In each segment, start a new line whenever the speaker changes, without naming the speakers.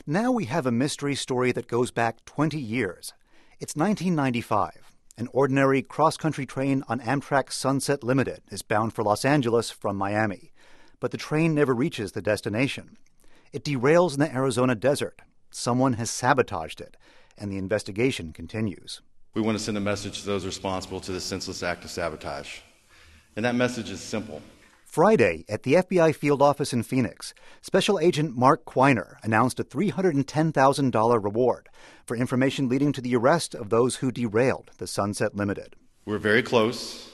Now we have a mystery story that goes back 20 years. It's 1995. An ordinary cross-country train on Amtrak Sunset Limited is bound for Los Angeles from Miami. But the train never reaches the destination. It derails in the Arizona desert. Someone has sabotaged it, and the investigation continues.
We want to send a message to those responsible to this senseless act of sabotage. And that message is simple.
Friday, at the FBI field office in Phoenix, Special Agent Mark Quiner announced a $310,000 reward for information leading to the arrest of those who derailed the Sunset Limited.
We're very close.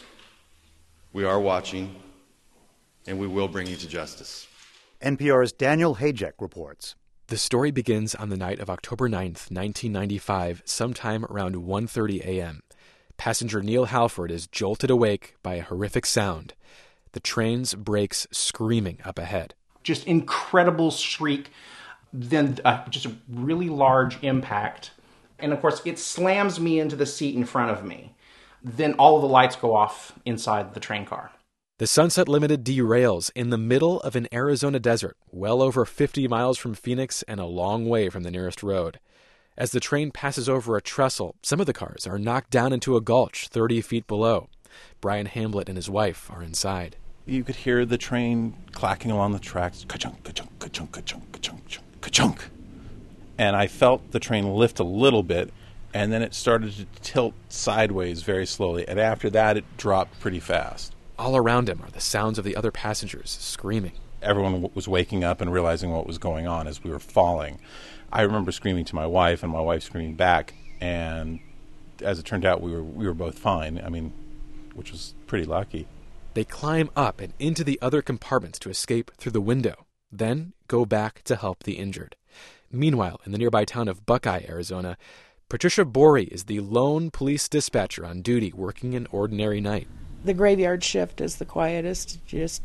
We are watching. And we will bring you to justice.
NPR's Daniel Hajek reports.
The story begins on the night of October 9th, 1995, sometime around 1:30 a.m. Passenger Neil Halford is jolted awake by a horrific sound. The train's brakes screaming up ahead.
Just incredible shriek, then just a really large impact. And of course, it slams me into the seat in front of me. Then all of the lights go off inside the train car.
The Sunset Limited derails in the middle of an Arizona desert, well over 50 miles from Phoenix and a long way from the nearest road. As the train passes over a trestle, some of the cars are knocked down into a gulch 30 feet below. Brian Hamblett and his wife are inside.
You could hear the train clacking along the tracks, ka-chunk, ka-chunk, ka-chunk, ka-chunk, ka-chunk, ka-chunk. And I felt the train lift a little bit, and then it started to tilt sideways very slowly. And after that, it dropped pretty fast.
All around him are the sounds of the other passengers screaming.
Everyone was waking up and realizing what was going on as we were falling. I remember screaming to my wife, and my wife screaming back. And as it turned out, we were both fine. Which was pretty lucky.
They climb up and into the other compartments to escape through the window, then go back to help the injured. Meanwhile, in the nearby town of Buckeye, Arizona, Patricia Borey is the lone police dispatcher on duty working an ordinary night.
The graveyard shift is the quietest, just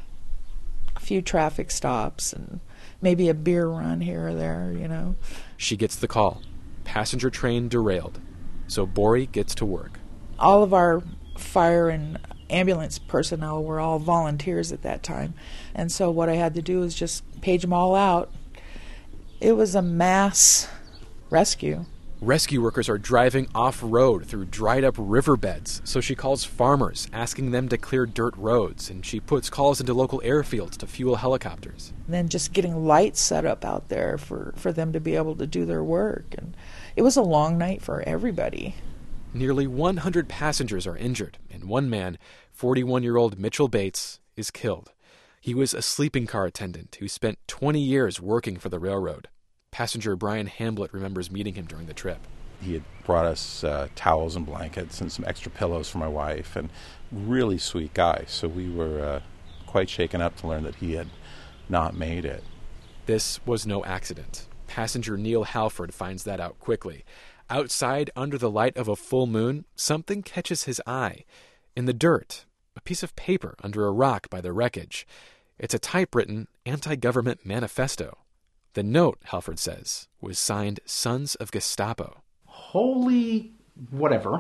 a few traffic stops and maybe a beer run here or there,
She gets the call. Passenger train derailed. So Borey gets to work.
All of our fire and ambulance personnel were all volunteers at that time. And so what I had to do was just page them all out. It was a mass rescue.
Rescue workers are driving off-road through dried-up riverbeds, so she calls farmers, asking them to clear dirt roads, and she puts calls into local airfields to fuel helicopters.
And then just getting lights set up out there for them to be able to do their work. And it was a long night for everybody.
Nearly 100 passengers are injured, and one man, 41-year-old Mitchell Bates, is killed. He was a sleeping car attendant who spent 20 years working for the railroad. Passenger Brian Hamblett remembers meeting him during the trip.
He had brought us towels and blankets and some extra pillows for my wife, and really sweet guy. So we were quite shaken up to learn that he had not made it.
This was no accident. Passenger Neil Halford finds that out quickly. Outside, under the light of a full moon, something catches his eye. In the dirt, a piece of paper under a rock by the wreckage. It's a typewritten anti-government manifesto. The note, Halford says, was signed Sons of Gestapo.
Holy whatever.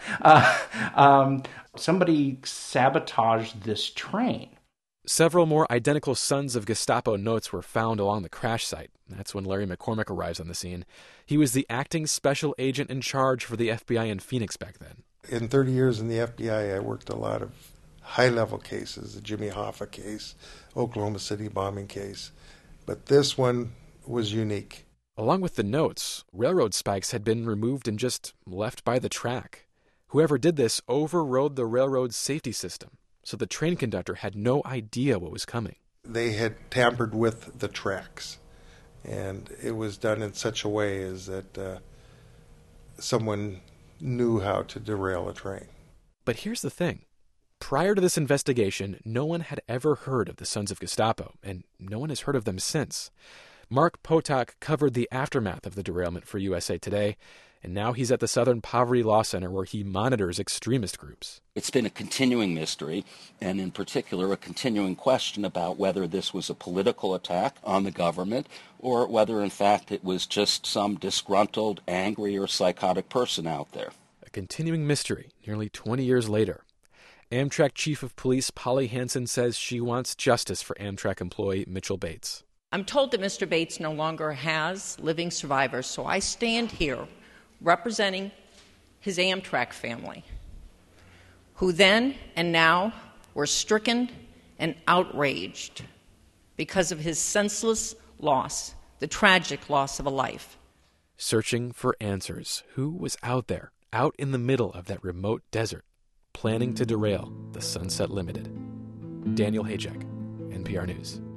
Somebody sabotaged this train.
Several more identical Sons of Gestapo notes were found along the crash site. That's when Larry McCormick arrives on the scene. He was the acting special agent in charge for the FBI in Phoenix back then.
In 30 years in the FBI, I worked a lot of high-level cases, the Jimmy Hoffa case, Oklahoma City bombing case. But this one was unique.
Along with the notes, railroad spikes had been removed and just left by the track. Whoever did this overrode the railroad's safety system, so the train conductor had no idea what was coming.
They had tampered with the tracks, and it was done in such a way as that someone knew how to derail a train.
But here's the thing. Prior to this investigation, no one had ever heard of the Sons of Gestapo, and no one has heard of them since. Mark Potok covered the aftermath of the derailment for USA Today, and now he's at the Southern Poverty Law Center where he monitors extremist groups.
It's been a continuing mystery, and in particular a continuing question about whether this was a political attack on the government or whether in fact it was just some disgruntled, angry, or psychotic person out there.
A continuing mystery nearly 20 years later. Amtrak Chief of Police Polly Hansen says she wants justice for Amtrak employee Mitchell Bates.
I'm told that Mr. Bates no longer has living survivors, so I stand here representing his Amtrak family, who then and now were stricken and outraged because of his senseless loss, the tragic loss of a life.
Searching for answers. Who was out there, out in the middle of that remote desert, planning to derail the Sunset Limited? Daniel Hayek, NPR News.